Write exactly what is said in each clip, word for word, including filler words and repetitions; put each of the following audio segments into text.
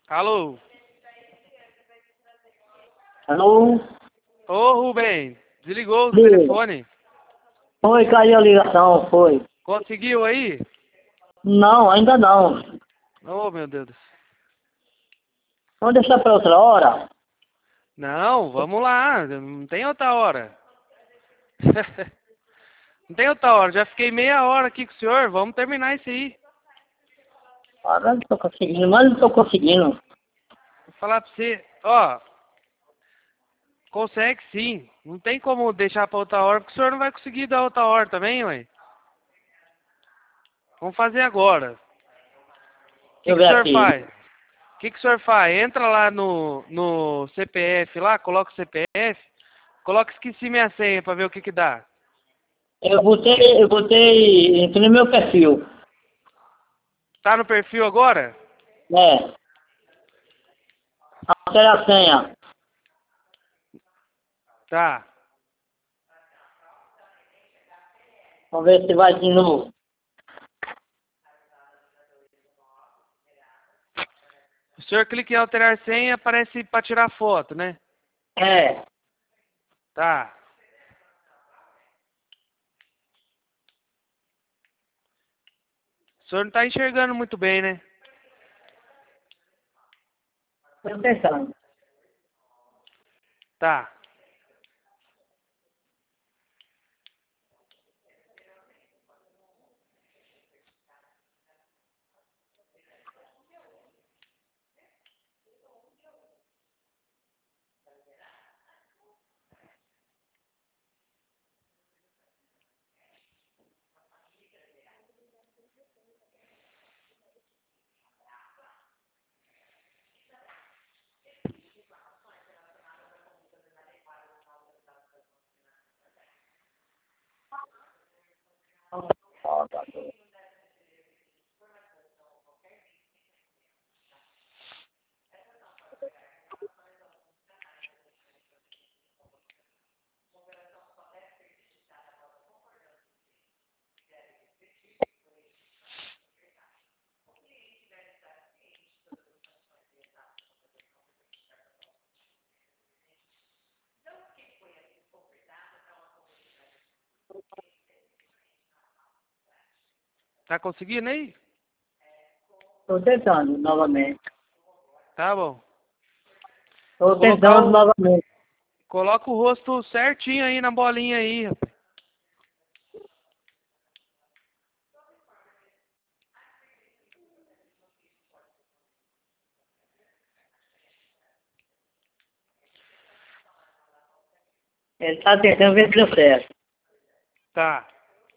Alô? Alô? Ô, Rubem, desligou o Diga. telefone? Foi, caiu a ligação, foi. Conseguiu aí? Não, ainda não. Oh, meu Deus. Vamos deixar para outra hora? Não, vamos lá, não tem outra hora. Não tem outra hora, já fiquei meia hora aqui com o senhor, vamos terminar isso aí. Ah, não estou conseguindo, mas não estou conseguindo. Vou falar pra você, ó, consegue sim, não tem como deixar pra outra hora, porque o senhor não vai conseguir dar outra hora também, ué. Vamos fazer agora. O Deixa que, eu que o ver senhor aqui. faz? O que, que o senhor faz? Entra lá no, no C P F lá, coloca o C P F, coloca esqueci minha senha pra ver o que que dá. Eu botei, eu botei, entrei no meu perfil. Tá no perfil agora? É, altera a senha. Tá. Vamos ver se vai de novo. O senhor clica em alterar senha, aparece pra tirar foto, né? É, Tá. O senhor não tá enxergando muito bem, né? estou pensando. Tá. Ó, tá bom. Tá conseguindo aí? Estou tentando novamente. Tá bom. Estou Colocar tentando o... novamente. Coloca o rosto certinho aí na bolinha aí, rapaz. Ele está tentando ver se deu certo. Tá.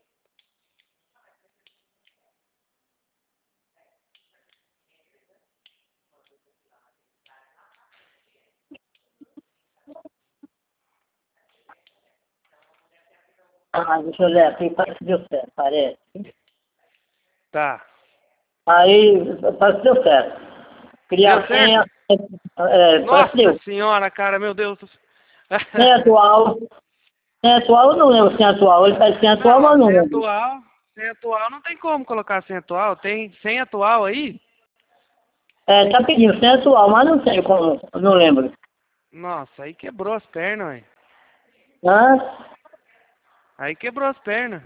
Ah, deixa eu ver aqui, parece que deu certo, parece. Tá. Aí, parece que deu certo. Deu Criar senha, certo? é, parece que Nossa deu. senhora, cara, meu Deus. Senha atual. Senha atual eu não lembro senha atual. Ele faz senha atual, Não, mas a eu não senha lembro. atual, senha atual não tem como colocar senha atual. Tem senha atual aí? É, tá pedindo senha atual, mas não sei como, eu não lembro. Nossa, aí quebrou as pernas, ué. Hã? Aí quebrou as pernas.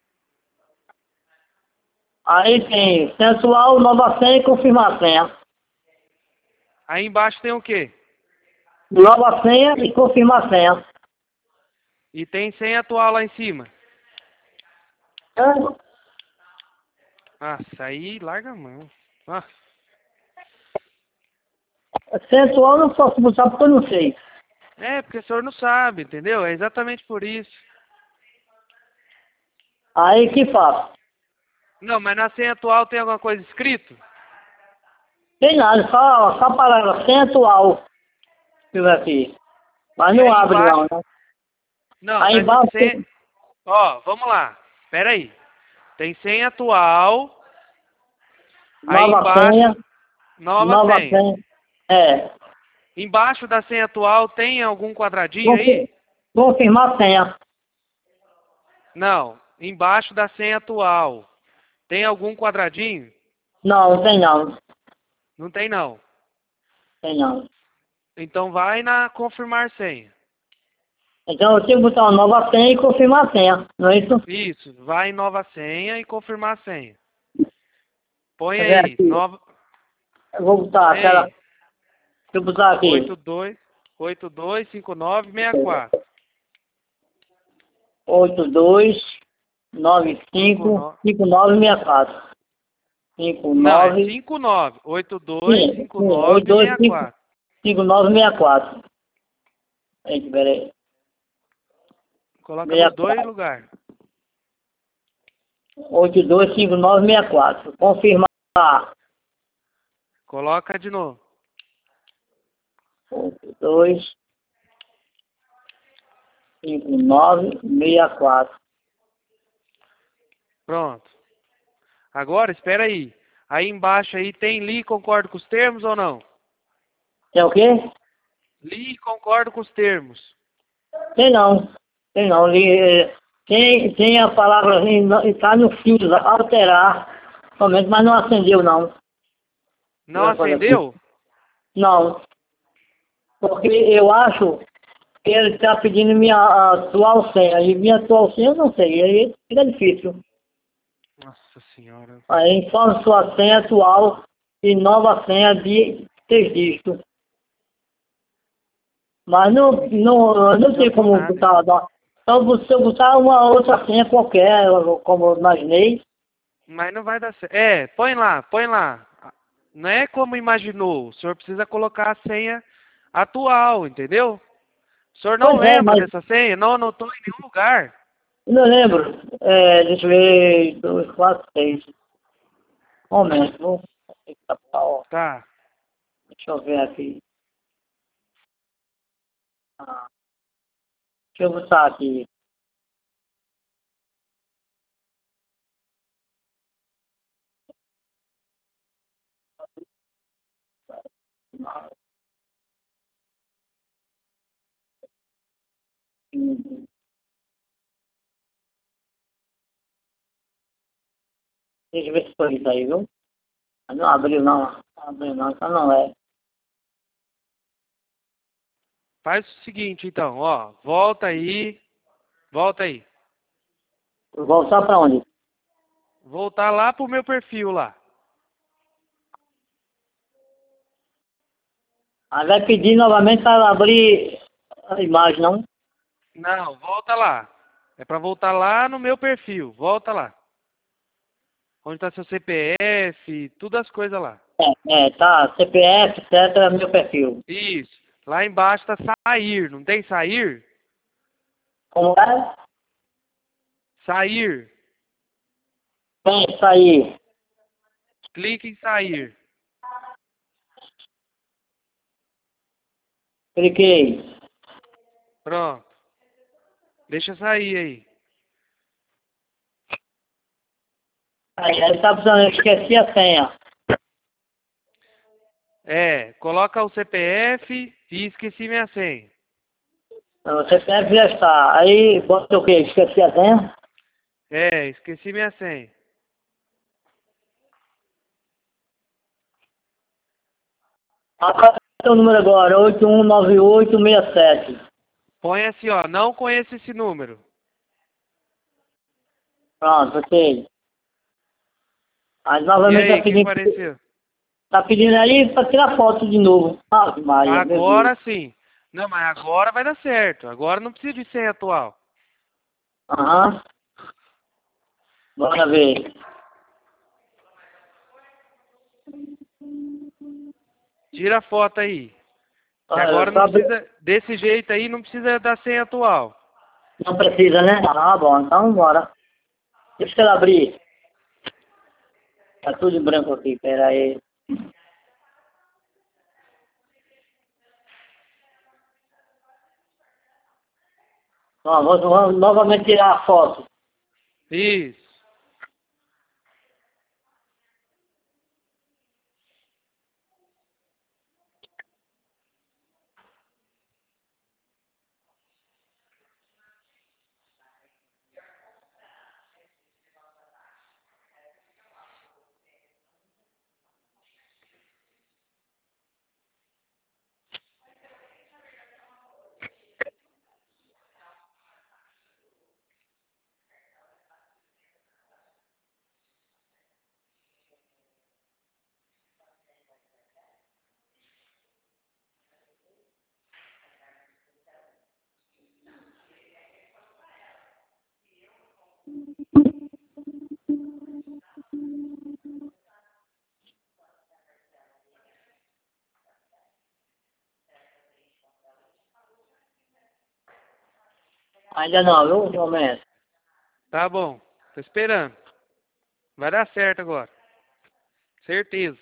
Aí tem senha atual, nova senha e confirmar a senha. Aí embaixo tem o quê? Nova senha e confirmar a senha. E tem senha atual lá em cima. Hã? Nossa, aí larga a mão. Ah, Senha atual eu não posso botar porque eu não sei. é, porque o senhor não sabe, entendeu? É exatamente por isso. Aí que faço? Não, mas na senha atual tem alguma coisa escrito? Tem nada, só, só a palavra senha atual. Deixa eu ver aqui. Mas E não aí abre não, embaixo? né? Não, Aí tá escrito embaixo senha. tem Ó, vamos lá. Pera aí. Tem senha atual. Aí nova embaixo, senha, nova nova senha. senha. É. Embaixo da senha atual tem algum quadradinho Confir- aí? Confirmar a senha. Não. Embaixo da senha atual tem algum quadradinho? Não, não tem não. Não tem não. Tem não. Então vai na confirmar senha. Então eu tenho que botar uma nova senha e confirmar a senha, não é isso? Isso, vai em nova senha e confirmar a senha. Põe Quer ver aí, aqui? nova. Eu vou botar Põe aquela. aí. Deixa eu botar aqui. oito dois oito dois cinco nove seis quatro. oito dois nove cinco cinco nove seis quatro. cinco Não, é nove. cinco nove oito dois Sim, cinco sim, nove oito dois seis cinco quatro. cinco nove seis quatro. Eita, peraí. Coloca nos dois sessenta e quatro. lugares. oito dois cinco nove seis quatro. Confirmar. Coloca de novo. oito dois cinco nove seis quatro. Pronto. Agora, espera aí. Aí embaixo aí tem li concordo com os termos ou não? Tem o quê? Li concordo com os termos. Tem não. Tem não. Li- eh, Tem, tem a palavra, está no fio, alterar. Somente, mas não acendeu não. Não Vai fazer aqui. acendeu? Não. Porque eu acho que ele está pedindo minha atual senha. E minha atual senha eu não sei. Aí fica difícil. Nossa senhora. Aí informe sua senha atual e nova senha de três dígitos. Mas não, não, não tem Adiantou como nada, botar. então. Não. Então se eu botar uma outra senha qualquer, como eu imaginei. Mas não vai dar certo. É, põe lá, põe lá. Não é como imaginou. O senhor precisa colocar a senha atual, entendeu? O senhor não Pois é, lembra mas dessa senha? Não anotou em nenhum lugar. eu não lembro. É, deixa eu ver. Dois, quatro, seis. Um momento. Vou... ó, Tá. deixa eu ver aqui. Ah, deixa eu botar aqui. Deixa eu ver se foi isso aí, viu? Ah, não abriu não. Não abriu não, então não é. Faz o seguinte, então, ó. Volta aí. Volta aí. Vou voltar pra onde? Voltar lá pro meu perfil lá. Aí vai pedir novamente para abrir a imagem, não? Não, volta lá. É pra voltar lá no meu perfil. Volta lá. Onde tá seu C P F, todas as coisas lá. É, é, tá, C P F, etcétera, meu perfil. Isso. Lá embaixo tá sair. Não tem sair? Como é? Sair. Tem isso aí. Clique em sair. Cliquei. Pronto. Deixa sair aí. Aí, aí tá precisando, eu esqueci a senha. É, coloca o C P F e esqueci minha senha. Não, o C P F já está. Aí, bota o quê? Esqueci a senha? É, esqueci minha senha. Aperta o número agora, oito um nove oito seis sete. Põe assim, ó, não conheço esse número. Pronto, ok. Aí E novamente aí, tá o que pedindo, apareceu? tá pedindo aí para tirar foto de novo. Ah, Maria, meu Deus. Agora sim. Não, mas agora vai dar certo. Agora não precisa de senha atual. Aham. Bora ver. Tira a foto aí. Que Ah, agora não só abrir- precisa, desse jeito aí, não precisa da senha atual. Não precisa, né? Ah, bom, então bora. Deixa ela abrir. Tá tudo em branco aqui, pera aí. Ó, vou, vou novamente tirar a foto. Isso. Ainda não, viu, seu mestre? Tá bom, tô esperando. Vai dar certo agora. Certeza.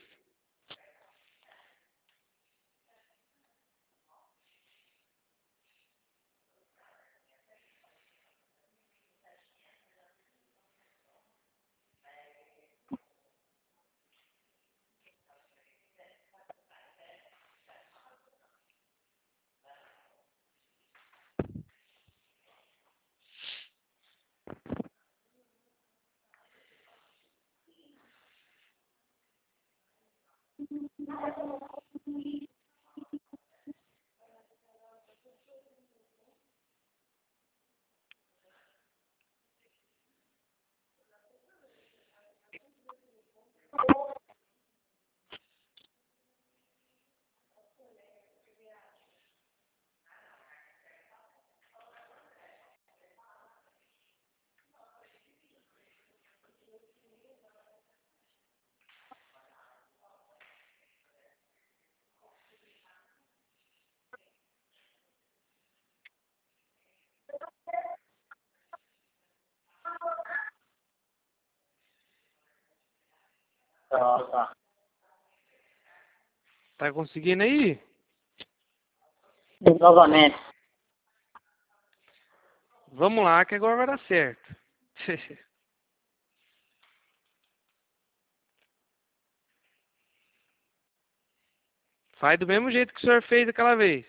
Tá, tá. Tá conseguindo aí? Novamente. Vamos lá que agora vai dar certo. Faz do mesmo jeito que o senhor fez aquela vez.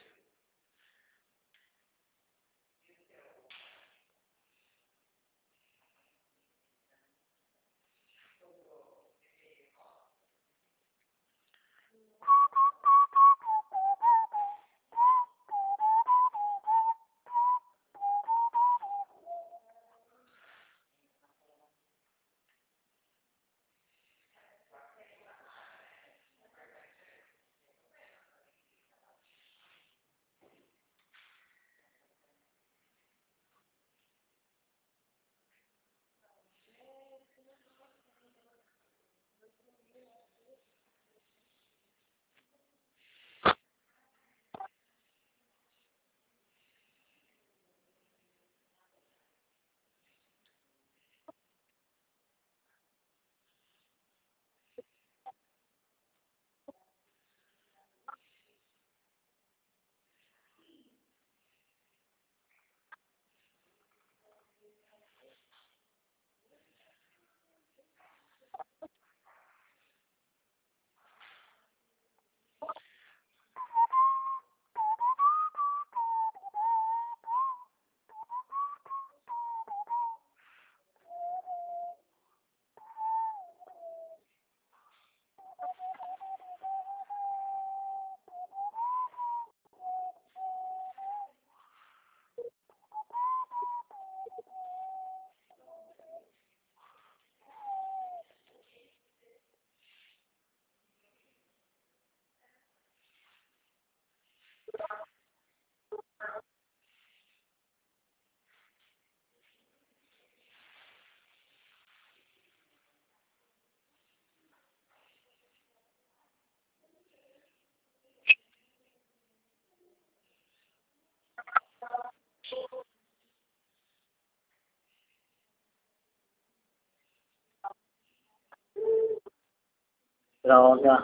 Droga.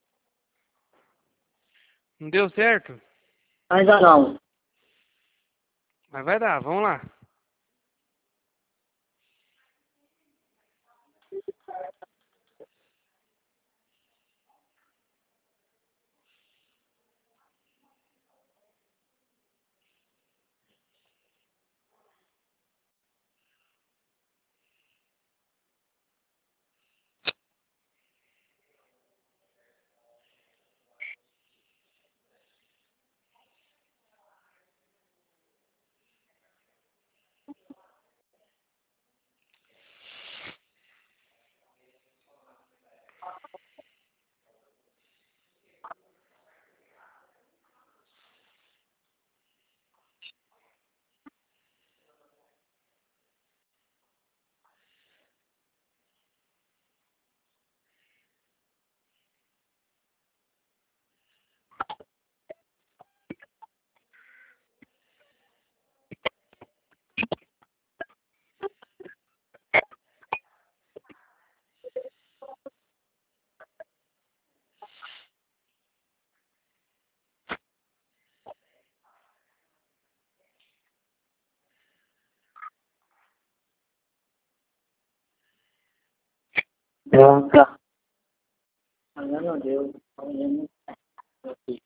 Não deu certo? Ainda não. Mas vai dar, vamos lá. Branca. Ainda não deu. Ainda não. Aqui.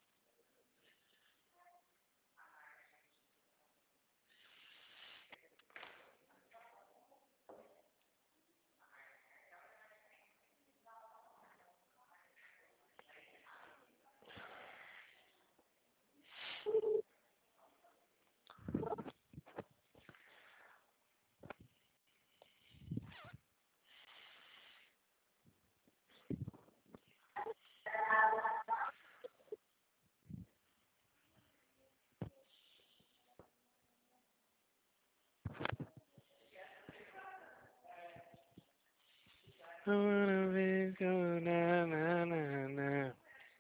Na, na, na, na.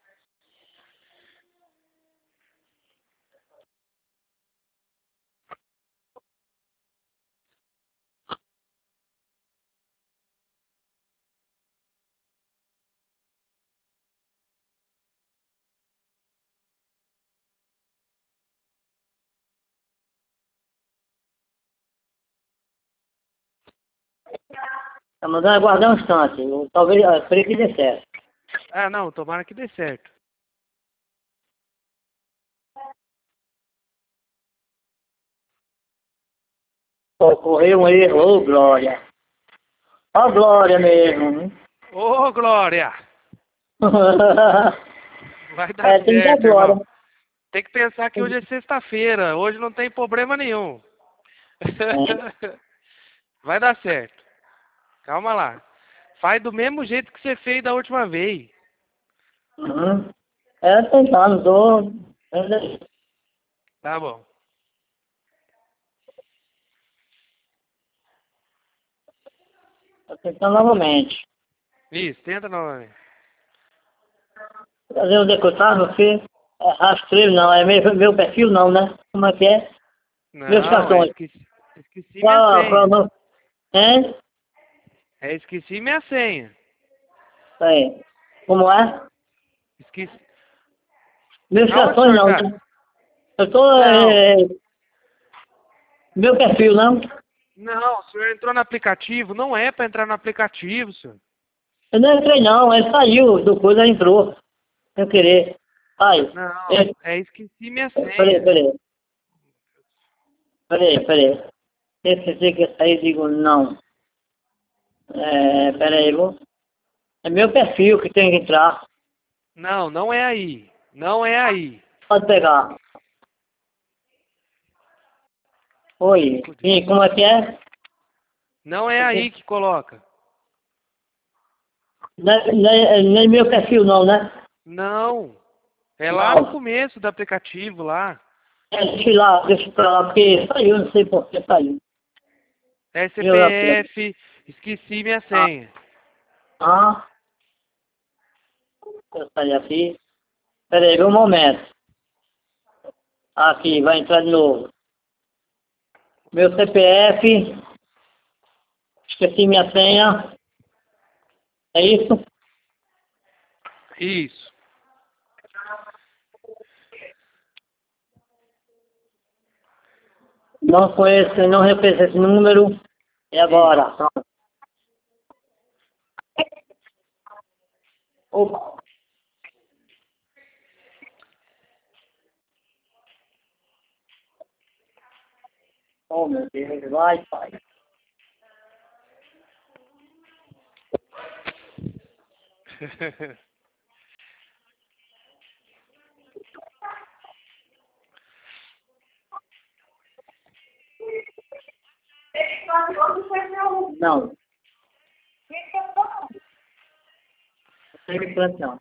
Tá mandando aguardar um instante. Eu- Talvez, ah, creio que dê certo. Ah, não, tomara que dê certo. Ocorreu um erro, ô Glória. Ó Glória mesmo. hein? Ô, Glória! Vai dar É, tem que dar certo, Glória. irmão. Tem que pensar que hoje é sexta-feira. Hoje não tem problema nenhum. É. Vai dar certo. Calma lá. Faz do mesmo jeito que você fez da última vez. Uhum. É, tentando, tô... Tá bom. Tô tentando novamente. Isso, tenta novamente. Fazer onde é que eu tava, filho? É rastreio não, é meu, meu perfil não, né? Como é que é? Meus Não, é cartões. esqueci, esqueci minha Qual, qual, senha. qual, hein? É esqueci minha senha. Aí. Como é? Esqueci. Meus Aonde o cartões senhor não, tá? né? Eu tô, Não. é, meu perfil não. Não, o senhor entrou no aplicativo. Não é pra entrar no aplicativo, senhor. Eu não entrei não, ele saiu do coisa, entrou. Sem querer. Ai, Não, é, é esqueci minha peraí, senha. peraí. Peraí, peraí. Esse dizer que eu saí, digo não. É, peraí, vou. É meu perfil que tem que entrar. Não, não é aí. Não é aí. Pode pegar. Oi. E como é que é? Não é aí que coloca. Não é, não é- não é meu perfil não, né? Não. É lá no Não. começo do aplicativo lá. É, deixa eu lá, deixa pra lá, porque saiu, não sei por que saiu. É Deixa eu lá, peraí. C P F. Esqueci minha Ah, senha. ah, eu saí aqui. Peraí, um momento. Aqui, vai entrar de novo. Meu C P F, esqueci minha senha. É isso? Isso. Não conheço, não reconheço esse número. E Isso. agora? Pronto. Opa. Oh, meu Deus, vai, pai. Não. Não tem plano, não.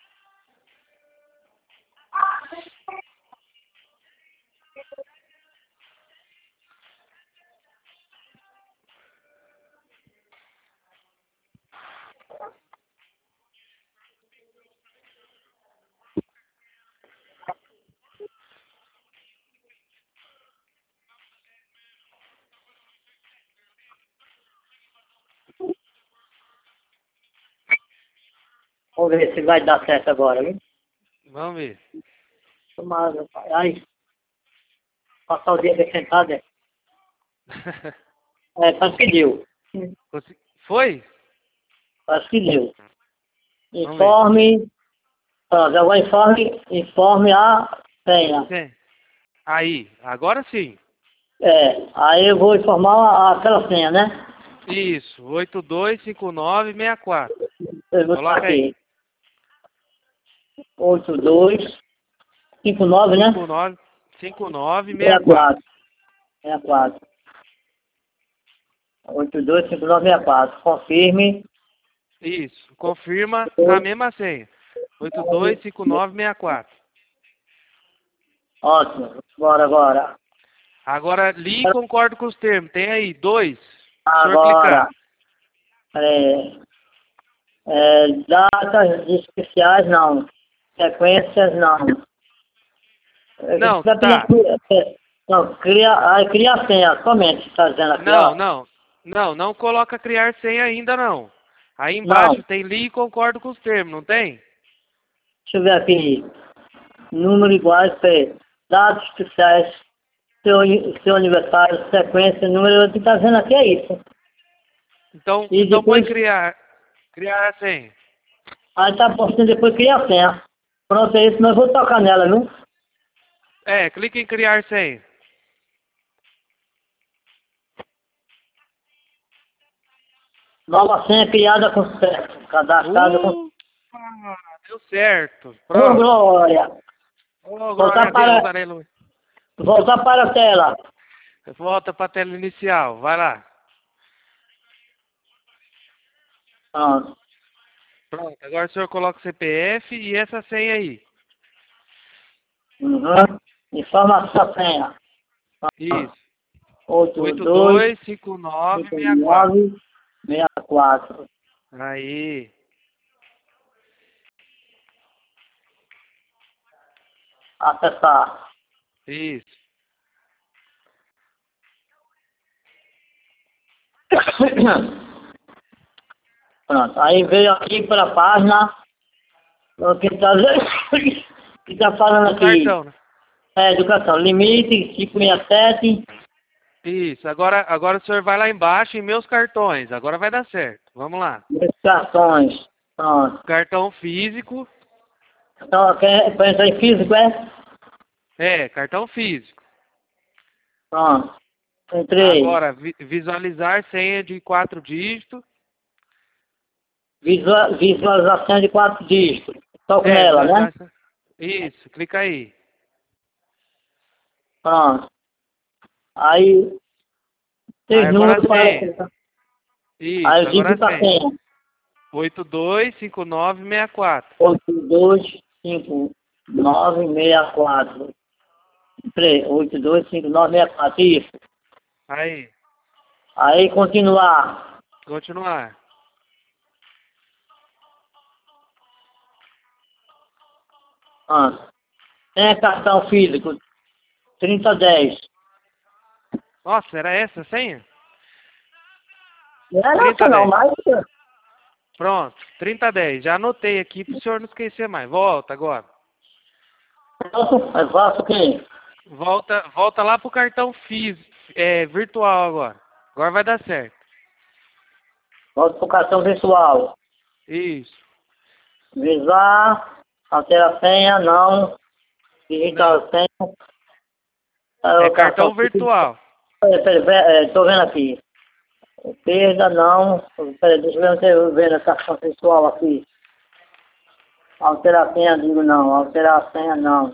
Vamos ver se vai dar certo agora, viu? Vamos ver. Tomara, pai. Ai, passar o dia bem sentado, é. É, parece que deu. Consegui- Foi? Acho que deu. Vamos ver. Informe. Pronto, agora informe, informe a senha. Sim. Aí, agora sim. É, aí eu vou informar a- aquela senha, né? Isso, oito dois cinco nove seis quatro. Eu vou botar Coloca aí. aqui. oito dois cinco nove, né? cinco nove cinco nove seis quatro. sessenta e quatro. sessenta e quatro. oito dois cinco nove seis quatro. Confirme. Isso, confirma a mesma senha. oito dois cinco nove seis quatro. Ótimo. Bora agora. Agora li e concordo com os termos. Tem aí, dois. O senhor Agora. clicar. É, é, datas especiais, não. Sequências, não. É, Não, Você vai tá. pedir, é, não, cria, ah, cria a senha, somente, está dizendo aqui, Não, ó. não. Não, não coloca criar senha ainda não. Aí Não, embaixo tem li e concordo com os termos, não tem? deixa eu ver aqui. Número iguais, peraí. Dados especiais, seu, seu aniversário, sequência, número, o que está dizendo aqui é isso. Então, E então põe depois, criar. Criar a senha. aí tá postando depois cria a senha. Pronto, é isso, mas eu vou tocar nela, viu? É, clica em criar senha. Nova senha criada com sucesso. Cadastrada com... Uh, deu certo. Ô, Pronto. Glória! Oh, glória Voltar a Deus, para, aleluia. voltar para a tela. Volta para a tela inicial, vai lá. Pronto. Pronto, agora o senhor coloca o C P F e essa senha aí. Uhum. Informação senha. Isso. oito oito dois dois cinco nove cinco seis quatro. nove seis quatro. Aí. Acessar. Isso. Pronto. Aí veio aqui para a página. O que está que tá falando Do aqui. cartão, né? É, educação. Limite cinco seis sete. Isso. Agora, agora o senhor vai lá embaixo em meus cartões. Agora vai dar certo. Vamos lá. Cartões. Pronto. Cartão físico. Então, quer para entrar em físico, é? É, cartão físico. Pronto. Entrei. Agora, vi- visualizar senha de quatro dígitos. Visual, visualização de quatro dígitos. Toco É, nela, né? visualizar. Isso, clica aí. Pronto. Aí, Aí três agora a números para... senha. Aí Isso, eu agora a digito a senha. senha. oito dois cinco nove seis quatro. oito dois cinco nove seis quatro. Peraí, oito dois cinco nove seis quatro. Isso. Aí, Aí, continuar. continuar. Ah. Tem cartão físico. trinta dez. Nossa, era essa a senha? Não é trinta essa não, dez. mas... Pronto, trinta dez. Já anotei aqui para o senhor não esquecer mais. Volta agora. Eu faço o quê? Volta, volta lá pro cartão físico, é, virtual agora. Agora vai dar certo. Volto para o cartão virtual. Isso. Visar. Altera a senha, não. Digita Não. a senha. É O cartão físico. virtual. Peraí, peraí, estou vendo aqui. Perda, não. Peraí, deixa eu ver se eu vendo a cartão virtual aqui. Alterar a senha, digo não. Alterar a senha, não.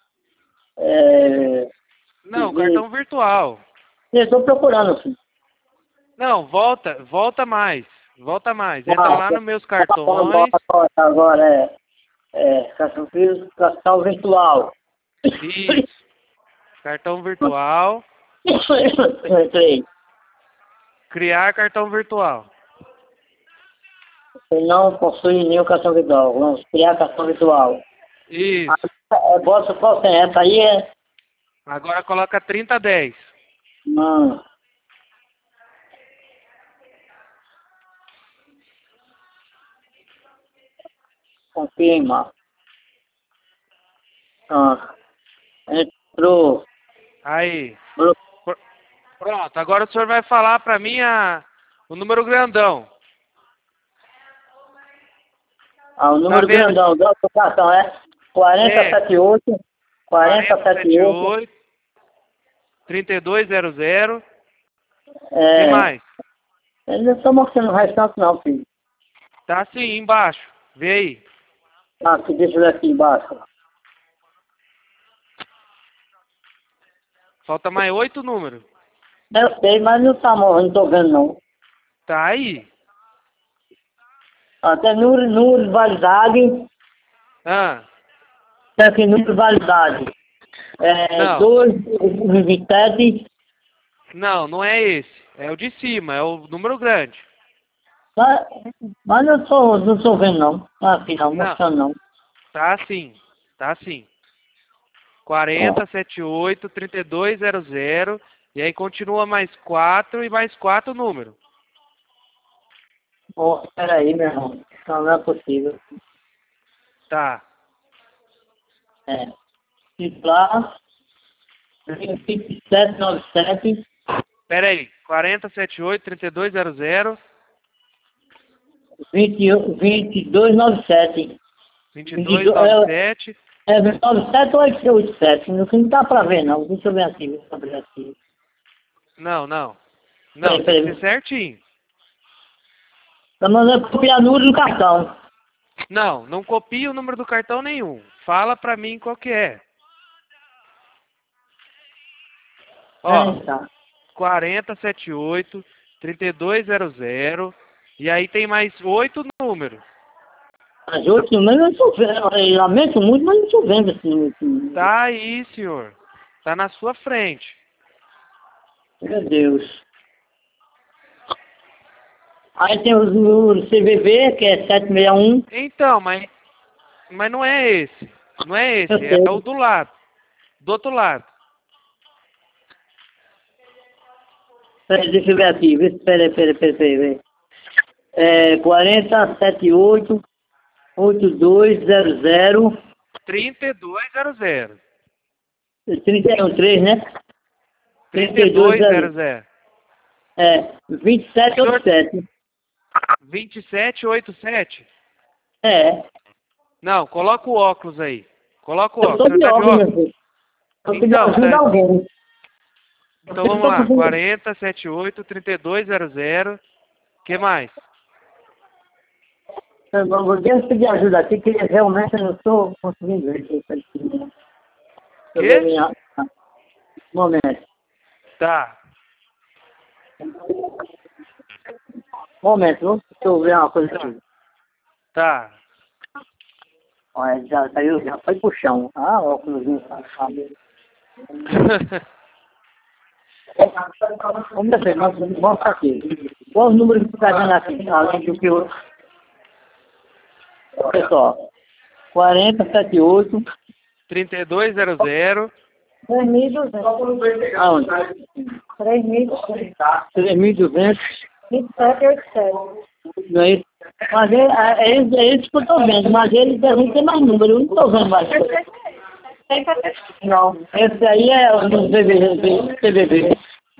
É, Não, cartão virtual. eu estou procurando, filho. Não, volta, volta mais. Volta mais. Entra Ah, lá nos meus agora, cartões. agora, agora é, é cartão físico, cartão virtual. Isso. Cartão virtual. Entrei. Criar cartão virtual. Eu não possui nenhum cartão virtual. Vamos criar cartão virtual. Isso. Ah, é, bota qual senha? Essa aí é... Agora coloca trinta dez. Não. Confirma. Ah, entrou. Aí. Pr- Pronto, agora o senhor vai falar para mim a, o número grandão. Ah, o número Tá vendo? grandão do do cartão é quarenta e sete oito, quarenta e sete oito, trinta e dois zero zero. Que é, mais? eles não estão mostrando o restante não, filho. Tá assim, embaixo. Vê aí. Ah, aqui, deixa eu ver aqui embaixo. Falta mais oito números. Eu sei, mas não tá morrendo, não tô vendo não. Tá aí. Até número, número de validade, Ah, tem aqui número de validade. É, não. dois, vinte e sete, Não, não é esse. É o de cima, é o número grande. mas, mas não tô, não tô vendo não. Aqui não, Não, mostrando não. tá assim. Tá assim. Ó, quarenta setenta e oito, trinta e dois zero zero. E aí continua mais quatro e mais quatro números. ó, peraí, meu irmão. Não, não é possível. Tá. É. Titular, vinte e sete noventa e sete, Pera aí. quarenta setenta e oito, trinta e dois zero zero. vinte e um, vinte e dois noventa e sete. vinte e dois noventa e vinte e dois, sete. é, é noventa e sete ou oitenta e sete? Não, não dá pra ver não. Deixa eu ver aqui, deixa eu ver aqui. Não, não. Não, Peraí, tem que ser peraí. certinho. Tá mandando copiar número no cartão. Não, não copia o número do cartão nenhum. Fala pra mim qual que é. Ó, É, tá. quarenta setenta e oito, trinta e dois zero zero. E aí tem mais oito números. As outras, mas eu não tô vendo. Eu lamento muito, mas não tô vendo esse número. Esse- Tá aí, senhor. Tá na sua frente. Meu Deus. Aí tem os números C V V, que é sete seis um. Então, mas, mas não é esse. Não é Eu esse, é o sei. do lado. Do outro lado. Peraí, deixa eu ver aqui. Vê se- Peraí, peraí, peraí, peraí. peraí. É quarenta setenta e oito, oitenta e dois zero zero, trinta e dois zero zero. trinta e um três, né? trinta trinta e e dois dois zero. zero zero. É, vinte e sete Senhor, oitenta e sete. vinte e sete oitenta e sete. É. Não, coloca o óculos aí. Coloca o Eu óculos. tô O senhor de tá de óculos, meu óculos? filho. Eu pedi Então, ajuda tá. a alguém. Então Eu vamos tô lá. conseguindo. quarenta setenta e oito, trinta e dois zero zero. Que mais? Eu vou deixa eu pedir ajuda aqui, que realmente eu não estou conseguindo ver. Deixa eu ver Que? minha. Um momento. Tá. Um momento, viu? Deixa eu ver uma coisa Tá. aqui. Tá. Olha, já saiu, já foi pro chão. Ah, óculos, sabe? Vamos ver, nós vamos aqui. Qual os números que está vendo aqui? Além do que eu. Pessoal, quarenta setenta e oito. trinta e dois zero zero. três mil e duzentos. Aonde? três mil e duzentos. três mil e duzentos. vinte e sete oitenta e sete. Não é isso? Mas é, é, é, isso- é isso que eu estou vendo, mas eles devem ter mais número, eu não estou vendo mais. Não, esse aí é o do C V V. C V V.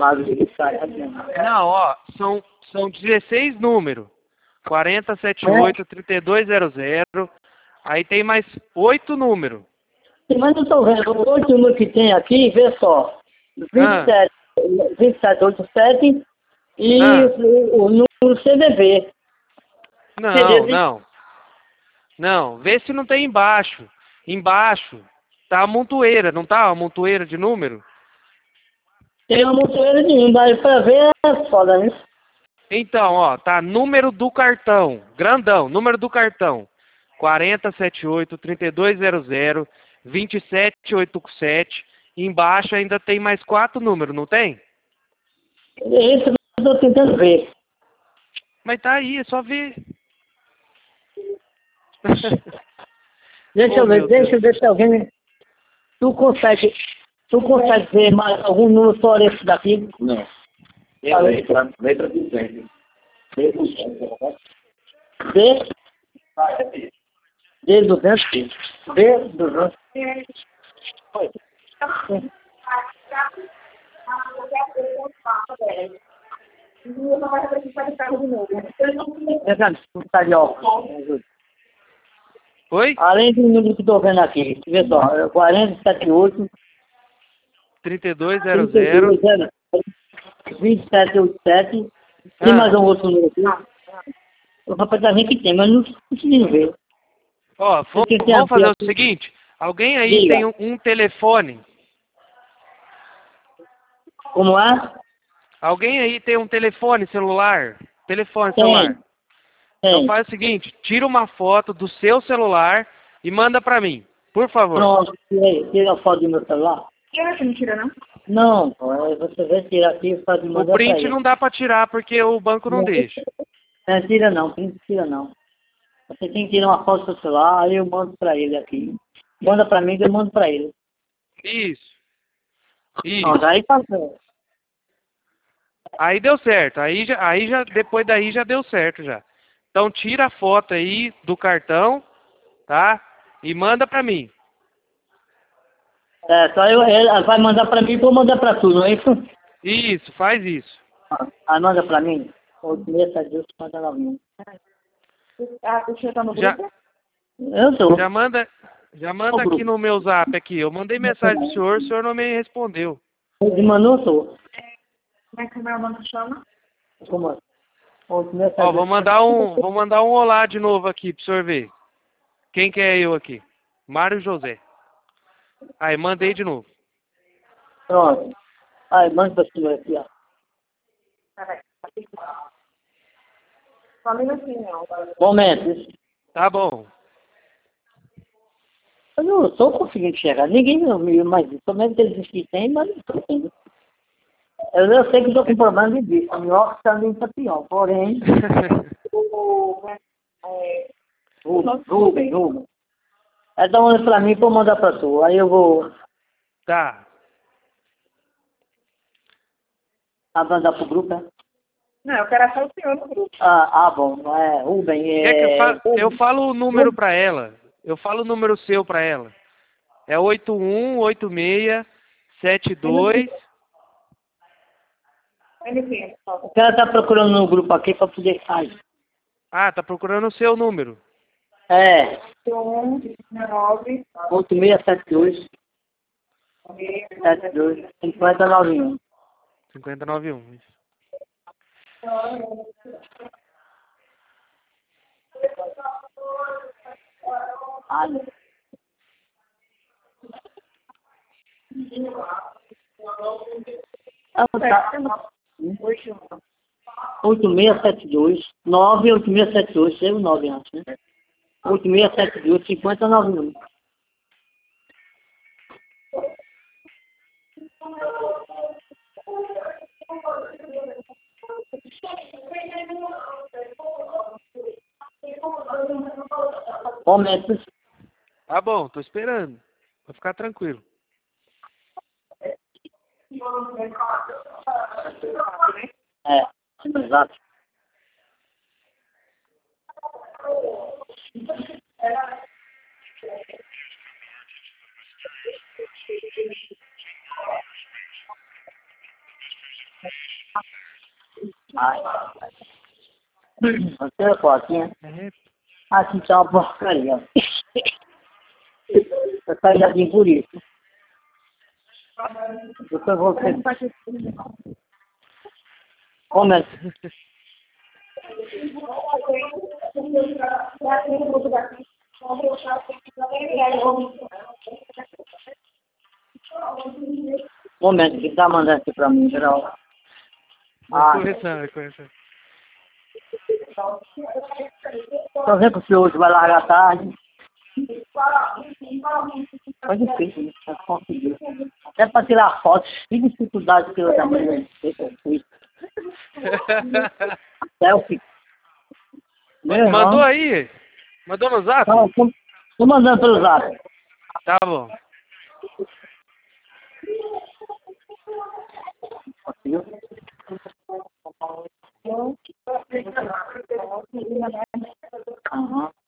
Não, ó. São, são dezesseis números. quarenta setenta e oito, trinta e dois zero zero. Aí tem mais oito números. Mas não estou vendo, o oito número que tem aqui, vê só. Ah, vinte e sete, vinte e sete oitenta e sete e ah. o, o número C V V. Não, C D V, não. Não. Vê se não tem embaixo. Embaixo. Tá a montoeira, não tá? A montoeira de número? tem uma montoeira de um, mas para ver é foda, né? Então, ó, tá número do cartão, grandão, número do cartão, quarenta setenta e oito, trinta e dois zero zero, vinte e sete oitenta e sete, embaixo ainda tem mais quatro números, não tem? Esse eu estou tentando ver. Mas tá aí, é só ver. Deixa Oh, eu ver, meu deixa eu Deus. ver se alguém... Tu consegue, tu consegue ver mais algum número fora esse daqui? Não. É Tá. letra, letra do centro. Letra do centro. D, D duzentos, D duzentos. Tá de óculos. Oi? Além do número que estou vendo aqui, vê só, quarenta, setenta e oito, trinta e dois zero zero. vinte e sete oitenta e sete. Tem Ah. mais um outro número aqui? O rapaz tá vendo que tem, mas não consegui ver. Ó, vamos, Porque tem vamos fazer aqui- o seguinte. Alguém aí Diga. tem um, um telefone? Como é? Alguém aí tem um telefone celular? Telefone Tem. celular. Então Tem. faz o seguinte, tira uma foto do seu celular e manda pra mim, por favor. Pronto, tirei. Tira a foto do meu celular. Tira, você não tira, não? Não, pô, aí você vai tirar aqui e faz O mandar pra print ele. não dá pra tirar porque o banco não Não. deixa. Não, tira não, print tira não. Você tem que tirar uma foto do seu celular, aí eu mando pra ele aqui. Manda pra mim que eu mando pra ele. Isso. Isso. Pronto, aí tá certo. Aí deu certo. Aí já, aí já, depois daí já deu certo já. Então tira a foto aí do cartão, tá? E manda pra mim. É, só eu, ele vai mandar pra mim, vou mandar pra tu, não é isso? Isso, faz isso. Aí manda pra mim. oito meia sete dois cinquenta e nove. Ah, o senhor tá no Já, grupo? Eu sou. já manda, já manda aqui no meu zap aqui. Eu mandei mensagem pro senhor, o senhor não me respondeu. De Manu eu sou. Como é que o meu banco chama? Como é? oito meia sete Ó, dois. vou mandar um, vou mandar um olá de novo aqui pro senhor ver. Quem que é eu aqui? Mário José. Aí, mandei de novo. Pronto. Aí, manda pra cima aqui, ó. Peraí. Só um minutinho, não. Momento. Tá bom. Eu não estou conseguindo chegar. Ninguém me mais isso. Somente eles dizem que tem, mas não estou tendo. Eu, eu sei que estou com problema de vista. A minhoca está ali está pior. Porém, É, Rubem, Rubem, Rubem. É dá uma pra mim para eu mandar pra tu. Aí eu vou Tá. ah, mandar pro grupo, né? não, eu quero achar o senhor no grupo. Ah, ah bom. É, Rubem, Quer que eu, é... fa eu falo o número pra ela. Eu falo o número seu pra ela. É oito um oito seis sete dois. Enfim, O cara tá procurando no grupo aqui para poder sair. Ah, tá procurando o seu número. É, um, nove, oito seis sete dois, sete dois, cinquenta e nove um. cinquenta e nove um. Isso. Ah, ah, tá. oito seis sete dois, nove oito seis sete dois, sei o nove antes, né? oito seis sete dois, cinquenta e nove um. Momentos. Tá bom, tô esperando. Vai ficar tranquilo. É, exato. Ai, você é fotinha. É. Aqui tá uma porcaria. Eu saí daqui por isso. Depois você. Começa. Momento, que tá mandando aqui pra mim, geral. Ah, Vai começar, vai começar. tô vendo que o senhor hoje vai largar tarde. Foi difícil, né? Pra conseguir. Até pra tirar fotos, que dificuldade que eu também fiz. Selfie. Meu Mandou irmão. aí? Mandou no zap? Não, tô, tô mandando pelo zap. Tá bom. Conseguiu? Aham.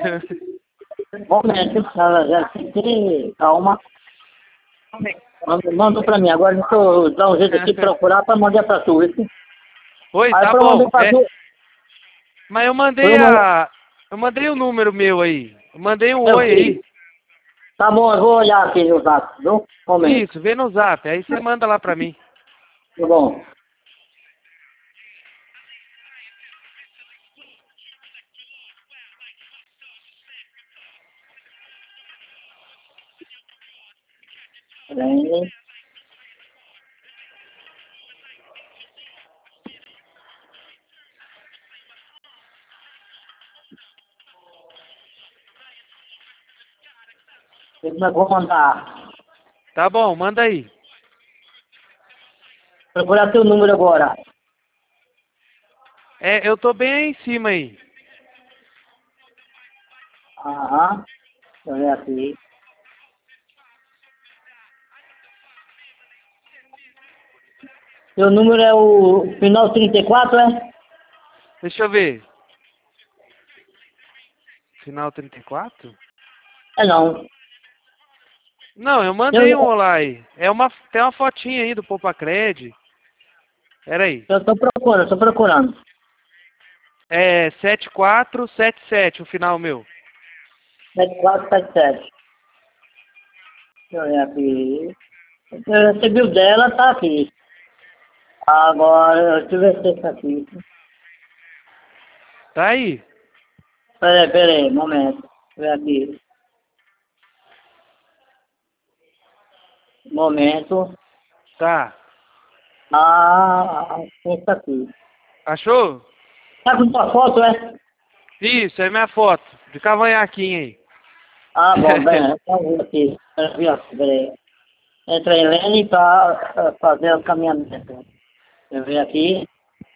Momento, ela já tem que calma. Manda, manda pra mim, agora deixa eu dar um jeito aqui, procurar pra mandar pra tu, viu? Oi, Aí tá pra bom. mandar pra É, tu, mas eu mandei eu mando- a... Eu mandei o número meu aí. Eu mandei um eu oi sei. aí. Tá bom, eu vou olhar aqui no zap, viu? Momento, Isso, vê no zap. Aí você manda lá pra mim. tá bom. Peraí. Eu vou mandar. Tá bom, manda aí. Procurar teu número agora. É, eu tô bem aí em cima aí. Aham. Deixa eu ver aqui. Seu número é o final trinta e quatro, é? Deixa eu ver. Final trinta e quatro? É não. Não, eu mandei Eu, um olá aí. É uma, tem uma fotinha aí do Poupa Cred. Pera aí. eu tô procurando, tô procurando. É sete quatro sete sete o final meu. sete quatro sete sete. Deixa eu ver aqui. Eu recebi o dela, tá aqui. Agora, deixa eu ver se tá aqui. Tá aí. Peraí, peraí, um momento. Deixa eu ver aqui. Um momento. Tá. Ah, esse aqui. Achou? Tá com tua foto, é? Isso, é minha foto. De cavanhaquinho aí. Ah, bom, bem, então vou aqui. Eu vi aqui, peraí. Entra em Lene para fazer o caminhamento. Eu vi aqui.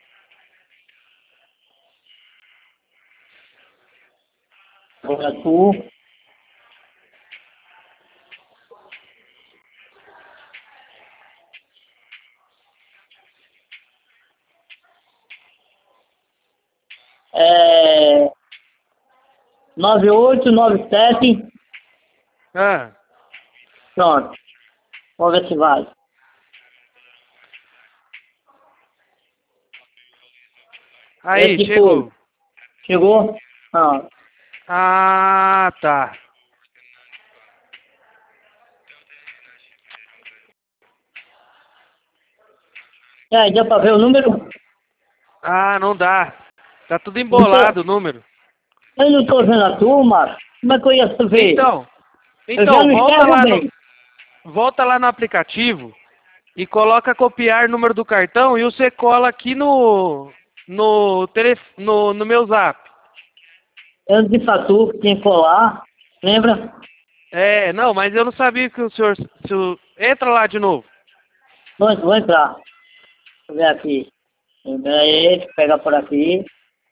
Agora tu. É, nove oito nove sete. Ah, Pronto. Vamos ver se vai. aí, Esse chegou. foi. Chegou? Ah. Ah, tá. E aí, deu pra ver o número? Ah, não dá. Tá tudo Não embolado o tô, número. eu não tô vendo a turma. Como é que eu ia ver? Então, Eu já então, não volta enxergo lá no, bem. volta lá no aplicativo e coloca copiar número do cartão e você cola aqui no, no, telef, no, no meu zap. Eu disse pra tu que tinha que colar. Lembra? É, não, mas eu não sabia que o senhor... Se o- entra lá de novo. Vou, vou entrar. Deixa eu ver aqui. Peraí, deixa eu pegar por aqui.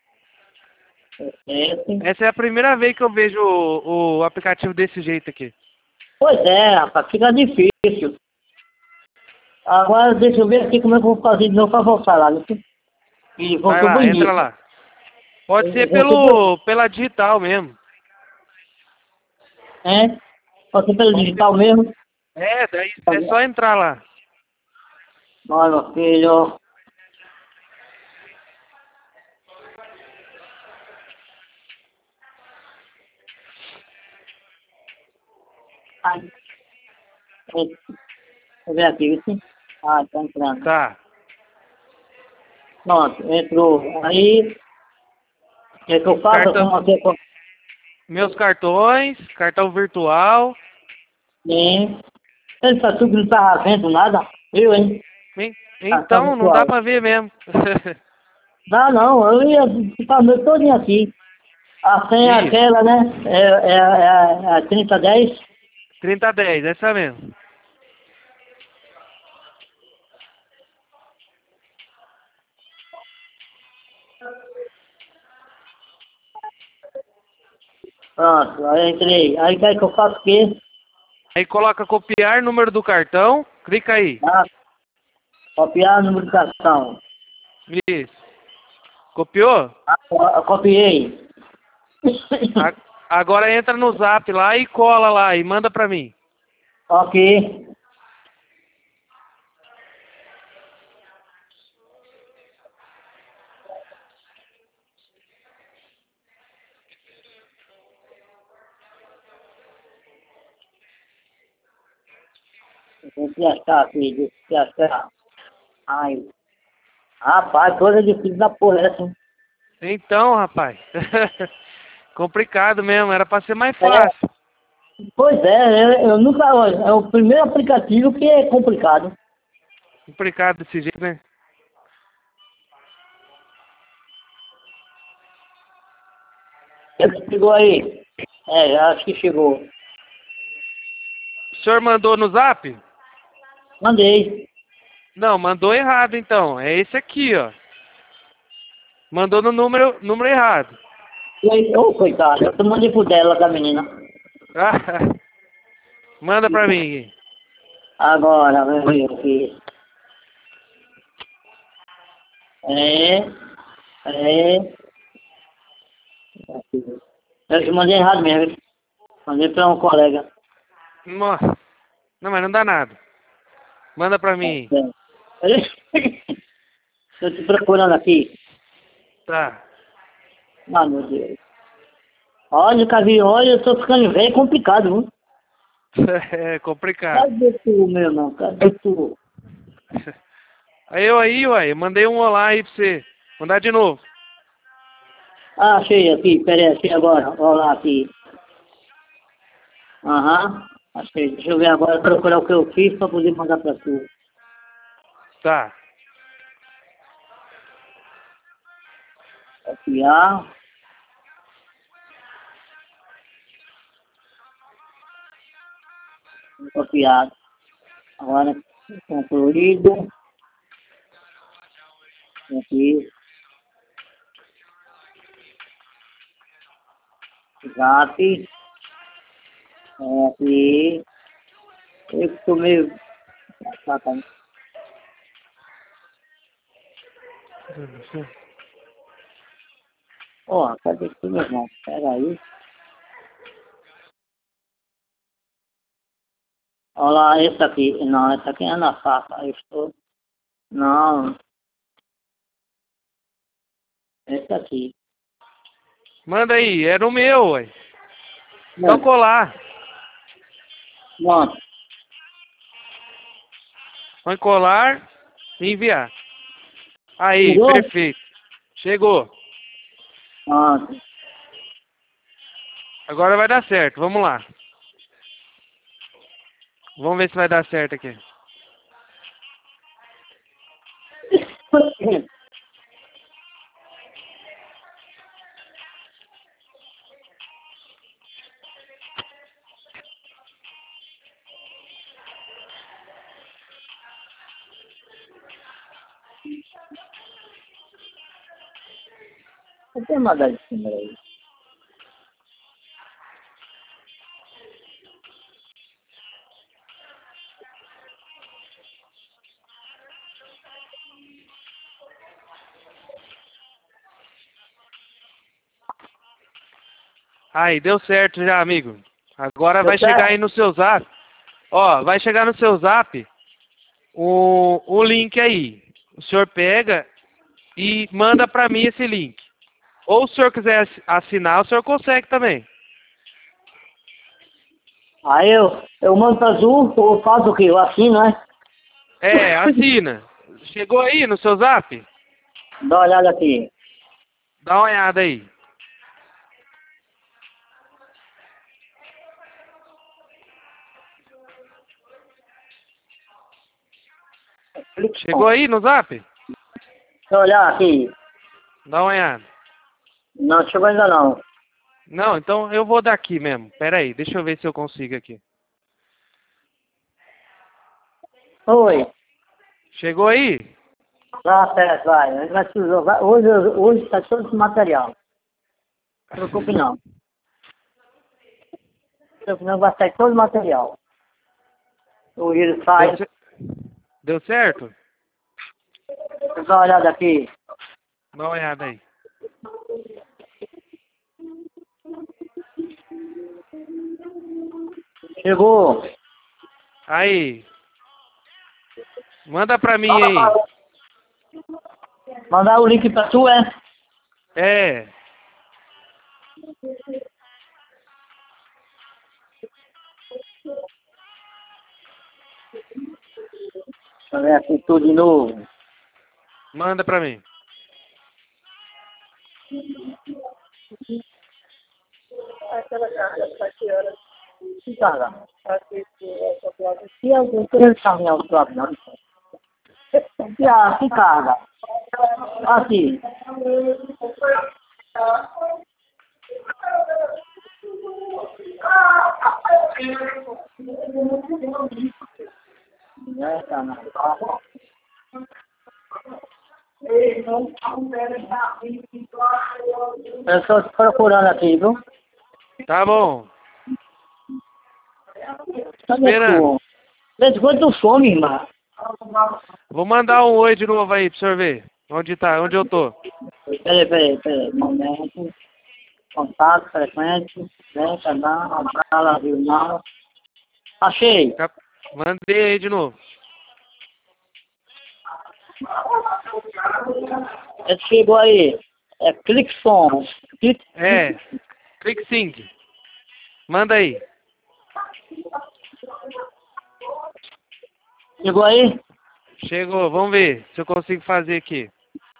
Esse. Essa é a primeira vez que eu vejo o, o aplicativo desse jeito aqui. Pois é, rapaz, fica difícil. Agora deixa eu ver aqui como é que eu vou fazer de novo pra voltar lá. Viu? E Vai voltou lá, entra bonito. lá. Pode ser Voltou bonito. pelo, pela digital mesmo. É? Pode ser pelo digital mesmo. É, daí é só entrar lá. Olha, meu filho. Ai. Deixa eu ver aqui, viu? Ah, tá entrando. Tá. Pronto, entrou. Aí, o que é que eu faço? Cartão, Como é que eu... meus cartões, cartão virtual. Sim. Ele tá tudo, não tava vendo nada. Viu, hein? En- Cartão Então, não dá virtual. pra ver mesmo. Dá não, eu ia ficar meu todinho aqui. A senha é Isso, aquela, né? É, é, é, é a trinta dez. trinta dez, essa mesmo. Pronto, aí entrei. Aí quer que eu faça o quê? Aí coloca copiar número do cartão, clica aí. Ah, copiar o número de cartão. Isso. Copiou? Ah, eu copiei. A- Agora entra no zap lá e cola lá e manda pra mim. Ok. Vou testar aqui, deixa eu testar. Ai, rapaz, coisa difícil da porra essa, hein? Então, rapaz. Complicado mesmo, era pra ser mais É. fácil. Pois é, eu, eu nunca. É o primeiro aplicativo que é complicado. Complicado desse jeito, né? Chegou aí? É, acho que chegou. O senhor mandou no zap? Mandei. Não, mandou errado então. É esse aqui, ó. Mandou no número, número errado. Ô, oh, coitado, eu mandei pro dela da menina. Manda pra mim. Agora, vamos ver aqui. É. É. Eu te mandei errado mesmo. Mandei pra um colega. Nossa. Não, mas não dá nada. Manda pra mim. Estou te procurando aqui. Tá. Ah, meu Deus. Olha, Cavinho, olha, eu tô ficando velho, é complicado, viu? É complicado. Cadê tu, meu irmão? Cadê tu? Aí eu aí, uai. Eu mandei um olá aí pra você. Mandar de novo. Ah, achei aqui, peraí, achei agora. Olha lá aqui. Aham, achei. Deixa eu ver agora, procurar o que eu fiz pra poder mandar pra tu. Tá. Copiar. Copiado. Agora, concluído. Aqui. Zap. É, aqui. Eu tô meio... Tá, tá. Ó, cadê tu, meu irmão? Pera aí. Olha lá, esse aqui. Não, esse aqui é na faca. Eu estou... Não. Esse aqui. Manda aí. Era o meu, uai. Só Não. colar. Pronto. Põe colar e enviar. Aí, Chegou? perfeito. Chegou. Pronto. Agora vai dar certo. Vamos lá. Vamos ver se vai dar certo aqui. Eu tenho mandado esse número aí. Aí, deu certo já, amigo. Agora Deu vai certo? chegar aí no seu zap. Ó, vai chegar no seu zap o, o link aí. O senhor pega e manda pra mim esse link. Ou se o senhor quiser ass- assinar, o senhor consegue também. Aí eu, eu mando pra Azul, eu faço o quê? Eu assino, né? É, assina. Chegou aí no seu zap? Dá uma olhada aqui. Dá uma olhada aí. Chegou aí no zap? Deixa eu olhar aqui. Dá uma olhada. Não chegou ainda não. Não, então eu vou daqui mesmo. Pera aí, deixa eu ver se eu consigo aqui. Oi. Chegou aí? Tá certo, vai. A gente vai se usar. Hoje, hoje está todo esse material. Não se preocupe não. Não se preocupe não, vai sair todo o material. Hoje ele sai. Deu, ce- Deu certo? Deixa eu dar uma olhada aqui. Dá uma olhada aí. Chegou. Aí. Manda pra mim aí. Mandar o link pra tu, é? É. Deixa eu ver aqui tudo de novo. Manda pra mim. Aquela carga, tá que hora? Que carga? Assiste essa placa. E alguém tem carga ao próprio, não? E a que carga? Aqui. Já está na carga. Eu estou procurando aqui, viu? Tá bom. Cadê Esperando. tu? Desde quando tu some, irmã? Vou mandar um oi de novo aí pra você ver. Onde tá? Onde eu tô? Peraí, peraí, peraí. Momento. Contato, frequente, né, canal, sala, jornal. Achei. Cap- Mandei aí de novo. É, chegou aí. É clique som. Clique. É. Click Sync. Manda aí. Chegou aí? Chegou. Vamos ver se eu consigo fazer aqui.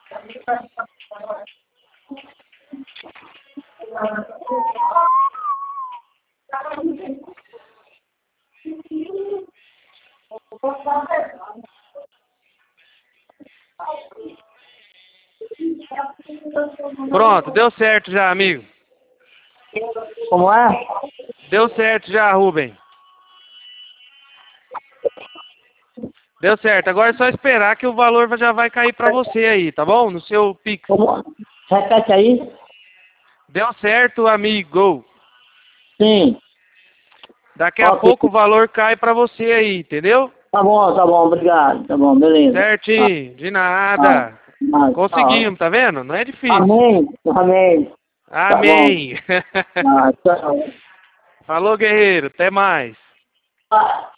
Pronto, deu certo já, amigo. Como é? Deu certo já, Rubem. Deu certo. Agora é só esperar que o valor já vai cair pra você aí, tá bom? No seu Pix. Como? Repete aí? Deu certo, amigo. Sim. Daqui a Ok. pouco o valor cai pra você aí, entendeu? Tá bom, tá bom, obrigado. Tá bom, beleza. Certinho, de Ah, nada. ah, Conseguimos, tá vendo? Não é tá. difícil. Amém, amém. Amém. Ah, tchau. Falou, guerreiro. Até mais. Ah.